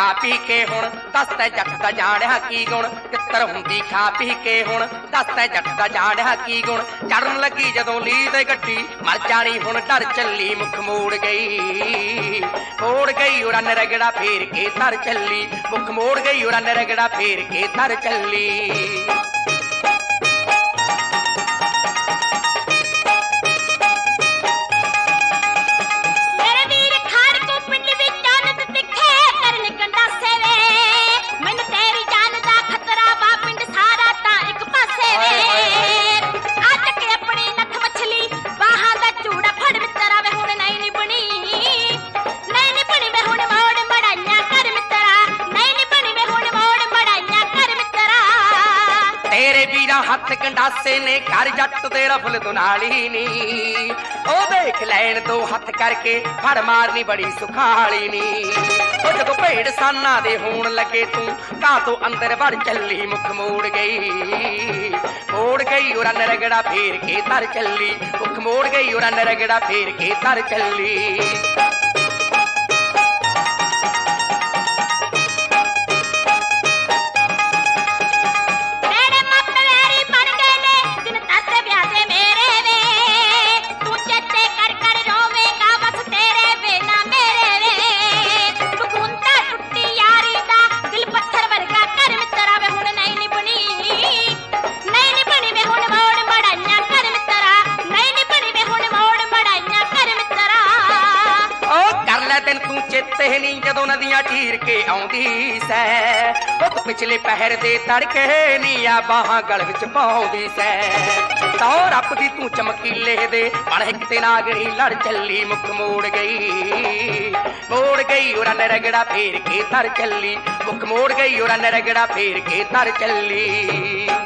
खा पी के हुण दस तै जट दा जाणिया की गुण तित्तर हुंदी खा पी के हुण दस तै जट दा जाणिया की गुण चढ़न लगी जदों ली ते गड्डी मर जानी हुण डर चली मुख मोड़ गई उड़न रगड़ा फेर के तर चली मुख मोड़ गई उड़न रगड़ा फेर के तर चली। हथ गंडासे ने कर जट ते रफल दुनाली नी ओ देख लैन दो हथ करके फड़ मारनी बड़ी सुखाली नी ओ जदों भेड़ साना दे होण लगे तू कां तो अंदर वड़ चली मुख मोड़ गई उड़न रगड़ा फेर के तर चली मुख मोड़ गई उड़न रगड़ा फेर के तर चली। दिन तू चेते नहीं जदों नदियां चीर के आउंदी सै ओ पिछले पहर दे तड़के नीया बाहां गल विच पाउंदी सै तो रपदी तू चमकीले दे बण हिक ते नागणी लड़ चली मुख मोड़ गई उड़न रगड़ा फेर के तर चली मुख मोड़ गई उड़न रगड़ा फेर के तर चली।